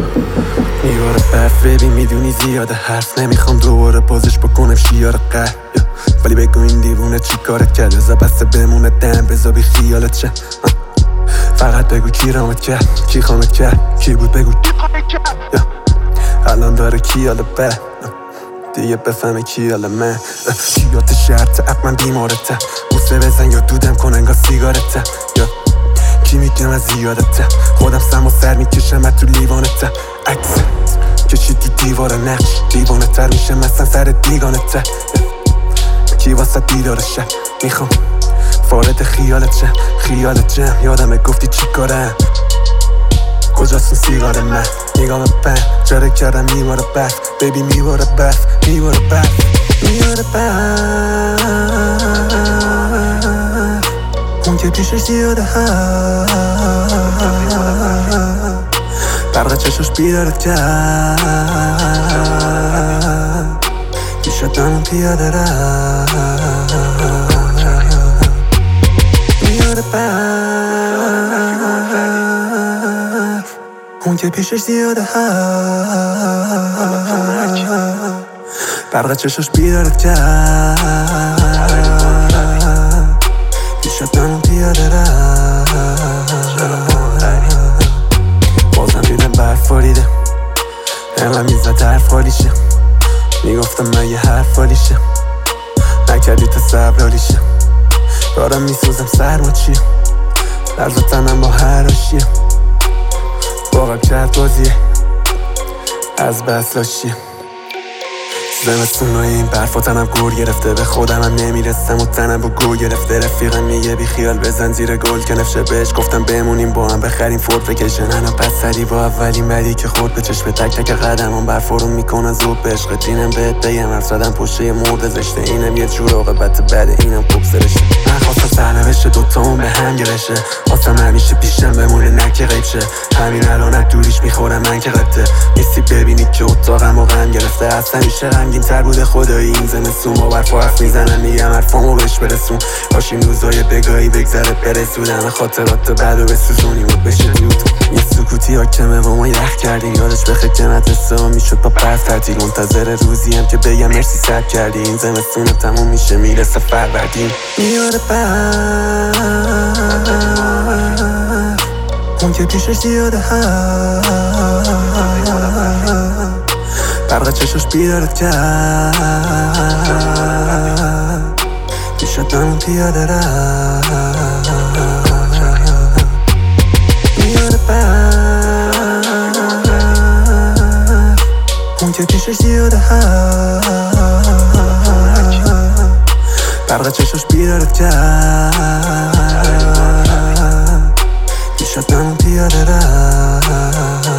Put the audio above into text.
میاره برف ببین میدونی زیاده حرف نمیخوام دوباره بازش بکنم شیار قهر ولی بگو این دیوونه چی کارت کرد ازا بسته بمونه دم بزا بی خیالت شه فقط بگو کی رامت کرد کی خامت کرد کی بود بگو الان داره کی حالا به دیگه بفهمه کی حالا من کیات شرط حتما بیمارته بوسه بزن یا دودم کن انگار سیگارته کی میگم از زیادته خودم سم و سر میکشم تو لیوانته عکس کشید تو دیوار نقش دیوانه تر میشه مثلا سر دیگانته کی واسه دیدارشه میخوام وارد خیالت شه خیالت جمع یادمه گفتی چی کارم کجاست سیگار من نگاه بند جاره کردم میواره برف بیبی میواره برف میواره برف میواره برف اون که پیشش زیاده هست برق چشاش بیدارت کرد پیشت دارم پیاده رفت میاره برف اون که پیشش زیاده هست برق چشاش بیدارت کرد پیشت دارم پیاده رفت بازم دیدم برف باریده همه میزد حرف خالیشه میگفتم من یه حرف خالیشه نکردی تا صبرالیشه دارم میسوزم سرما چیه لرز تنم با هر آشیه واقعا کرد بازیه از بس لاشیه زمستونای این برفا تنم گور گرفته به خودم هم نمیرسم و تنم با گور گرفته رفیقم میگه بی خیال بزن زیر گل که نفشه بهش گفتم بمونیم با هم بخریم فورد وکیشن انا پس سری با اولین بدی که خورد به چشم تک تک قدمم برفارون میکنن زود به عشق دینم بهت بگم حرف زدم پشته مرد زشته اینم یه جور عاقبت بده اینم خوب سرشته من خواستم سرنوشت دوتامون به هم گرشه خواستم همیشه پیشم بمونه نکه غیب شه همین الان دوریش میخورم من که قبطه نیستی ببینی که اتاقم و غم گرفته اصلا میشه غمگین تر بوده خدایی این زمستون با برف و حرف میزنم میگم حرفامو بهش برسون کاش این روزای بگاهی بگذره برسون همه خاطرات بعدو بسوزونیم و بشه دود یه سکوتی حاکمه و ما یخ کردیم یادش بخیر که مدرسه میشد با برف تعطیل منتظر روزیم که بگم مرسی صبر کردی این زمستونم تموم میشه میرسه فروردین میاره برف اون که پیشش زیاده هست برق چشاش بیدارت کرد پیشت دارم پیاده رفت میاره برف اون که پیشش زیاده هست برق چشاش بیدارت کرد پیشت دارم پیاده رفت